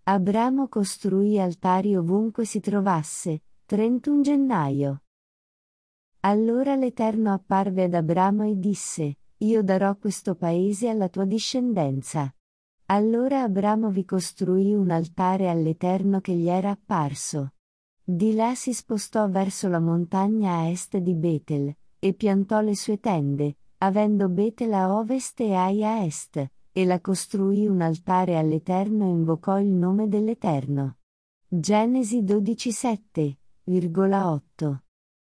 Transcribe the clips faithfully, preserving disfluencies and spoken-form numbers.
Abramo costruì altari ovunque si trovasse. trentuno gennaio. Allora l'Eterno apparve ad Abramo e disse: Io darò questo paese alla tua discendenza. Allora Abramo vi costruì un altare all'Eterno che gli era apparso. Di là si spostò verso la montagna a est di Betel, e piantò le sue tende, avendo Betel a ovest e Ai a est, e la costruì un altare all'Eterno e invocò il nome dell'Eterno. Genesi dodici sette otto.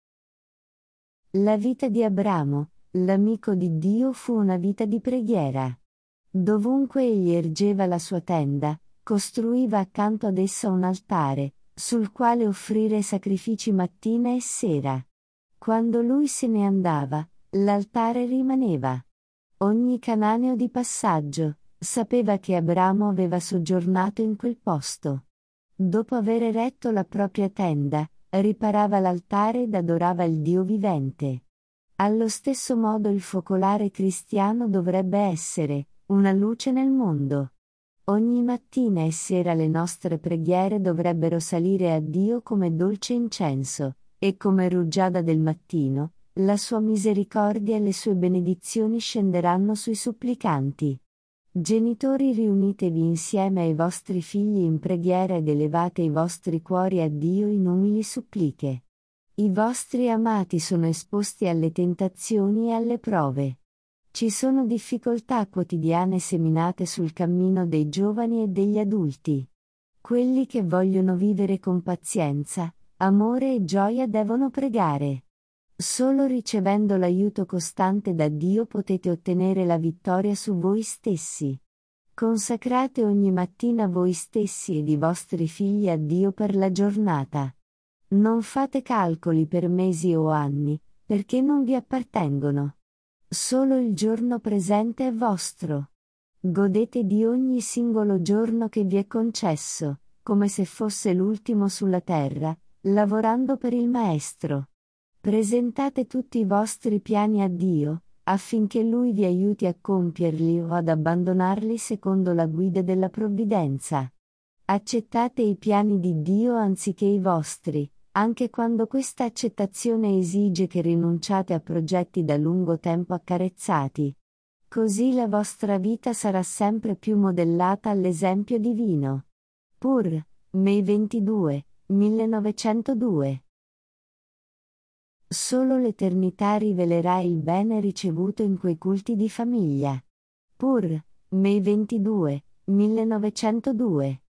La vita di Abramo, l'amico di Dio, fu una vita di preghiera. Dovunque egli ergeva la sua tenda, costruiva accanto ad essa un altare, sul quale offrire sacrifici mattina e sera. Quando lui se ne andava, l'altare rimaneva. Ogni cananeo di passaggio sapeva che Abramo aveva soggiornato in quel posto. Dopo aver eretto la propria tenda, riparava l'altare ed adorava il Dio vivente. Allo stesso modo il focolare cristiano dovrebbe essere una luce nel mondo. Ogni mattina e sera le nostre preghiere dovrebbero salire a Dio come dolce incenso, e come rugiada del mattino, la sua misericordia e le sue benedizioni scenderanno sui supplicanti. Genitori, riunitevi insieme ai vostri figli in preghiera ed elevate i vostri cuori a Dio in umili suppliche. I vostri amati sono esposti alle tentazioni e alle prove. Ci sono difficoltà quotidiane seminate sul cammino dei giovani e degli adulti. Quelli che vogliono vivere con pazienza, amore e gioia devono pregare. Solo ricevendo l'aiuto costante da Dio potete ottenere la vittoria su voi stessi. Consacrate ogni mattina voi stessi ed i vostri figli a Dio per la giornata. Non fate calcoli per mesi o anni, perché non vi appartengono. Solo il giorno presente è vostro. Godete di ogni singolo giorno che vi è concesso, come se fosse l'ultimo sulla terra, lavorando per il Maestro. Presentate tutti i vostri piani a Dio, affinché Lui vi aiuti a compierli o ad abbandonarli secondo la guida della provvidenza. Accettate i piani di Dio anziché i vostri, anche quando questa accettazione esige che rinunciate a progetti da lungo tempo accarezzati. Così la vostra vita sarà sempre più modellata all'esempio divino. Pur, May ventidue, millenovecentodue. Solo l'eternità rivelerà il bene ricevuto in quei culti di famiglia. Pur, May ventidue, millenovecentodue.